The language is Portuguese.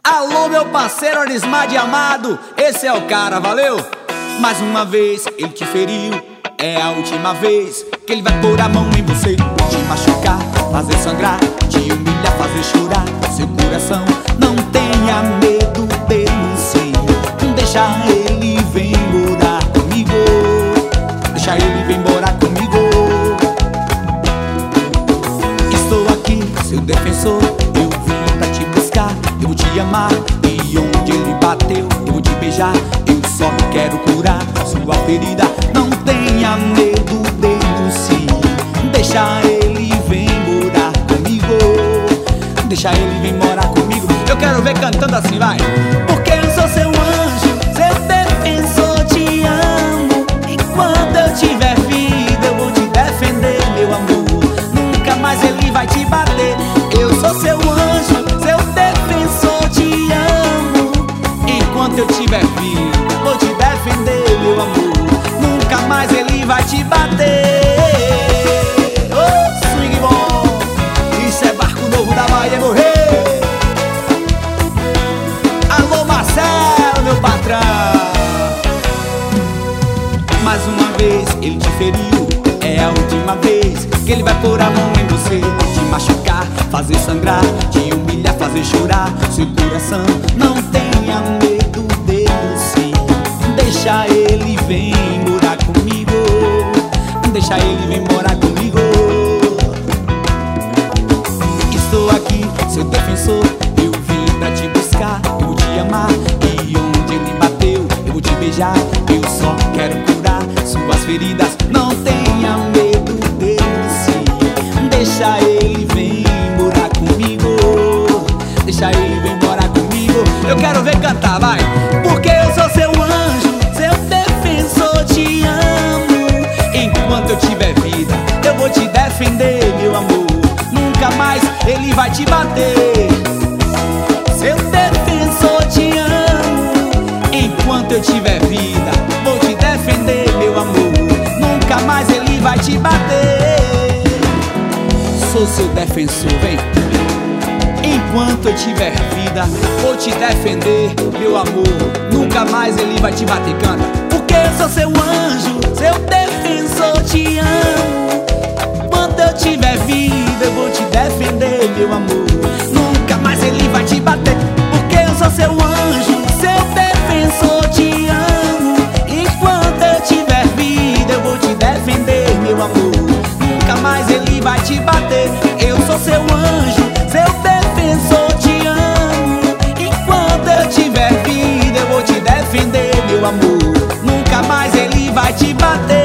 Alô, meu parceiro Arismad amado, esse é o cara, valeu? Mais uma vez ele te feriu, é a última vez que ele vai pôr a mão em você, te machucar, fazer sangrar, te humilhar, fazer chorar seu coração. Não tenha medo, denuncie, deixa ele vir morar comigo, deixa ele vir morar comigo. Estou aqui, seu defensor, eu vim pra te buscar, eu vou te amar, e onde ele bateu, eu vou te beijar. Eu só quero curar sua ferida. Não tenha medo, denuncie, deixa ele vir morar comigo, deixa ele vir morar comigo. Eu quero ver cantando assim, vai. Porque eu sou seu anjo, seu defensor, te amo. Enquanto eu tiver vida, eu vou te defender, meu amor. Nunca mais ele vai te bater. Eu sou seu anjo, seu defensor, te amo. Enquanto eu tiver vida, vou te defender, meu amor. Nunca mais ele vai te bater. Oh, swing bom, isso é barco novo da Bahia, meu rei. Alô, Marcelo, meu patrão. Mais uma vez ele te feriu, é a última vez que ele vai pôr a mão em você, te machucar, fazer sangrar, te humilhar, fazer chorar seu coração. Não tenha medo, denuncie, deixa ele vir morar comigo, deixa ele vir morar comigo. Estou aqui, seu defensor, eu vim pra te buscar, eu vou te amar, e onde ele bateu, eu vou te beijar. Eu só quero curar suas feridas. Não tenha medo, denuncie, deixa ele vir morar comigo, deixa ele vir morar comigo. Eu quero ver cantar, vai. Porque eu sou seu anjo, seu defensor, te amo. Enquanto eu tiver vida, eu vou te defender, meu amor. Nunca mais ele vai te bater. Seu defensor, te amo. Enquanto eu tiver vida, vou te defender, meu amor. Nunca mais ele vai te bater. Sou seu defensor, vem. Enquanto eu tiver vida, vou te defender, meu amor. Nunca mais ele vai te bater, canta. Porque eu sou seu anjo, seu defensor, te amo. Enquanto eu tiver vida, eu vou te defender, meu amor. Nunca mais ele vai te bater. Porque eu sou seu anjo, seu defensor, te amo. Enquanto eu tiver vida, eu vou te defender, meu amor. Nunca mais ele vai te bater. Eu sou seu anjo, seu defensor, te amo. Enquanto eu tiver vida, eu vou te defender, meu amor. Nunca mais ele vai te bater.